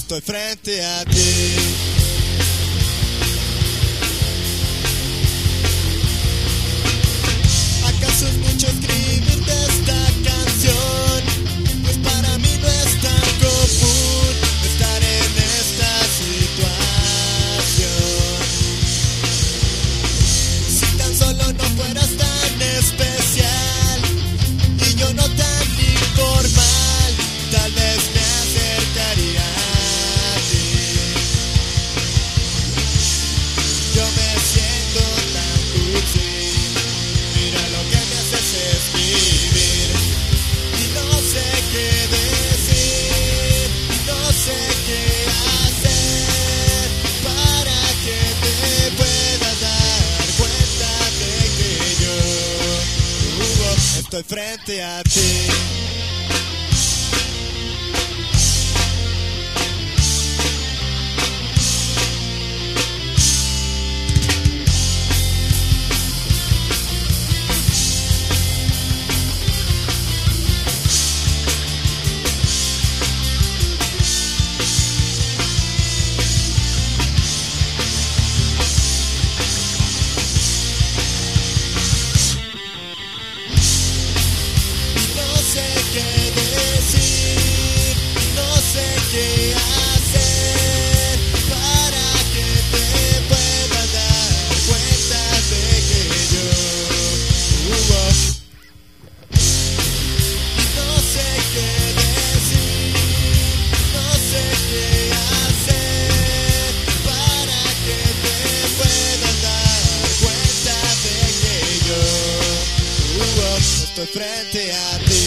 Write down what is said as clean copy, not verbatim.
estoy frente a ti. ¿Acaso es mucho escribirte esta canción? Pues para mí no es tan común estar en esta situación. Si tan solo no fueras tan especial y yo no tan informal, tal vez me acercaría a ti. Yo me siento tan cursi, mira lo que me haces escribir y no sé qué decir, no sé qué hacer para que te puedas dar cuenta de que yo estoy frente a ti. ¿Qué hacer para que te puedas dar cuenta de que yo no sé qué decir, no sé qué hacer para que te puedas dar cuenta de que yo estoy frente a ti.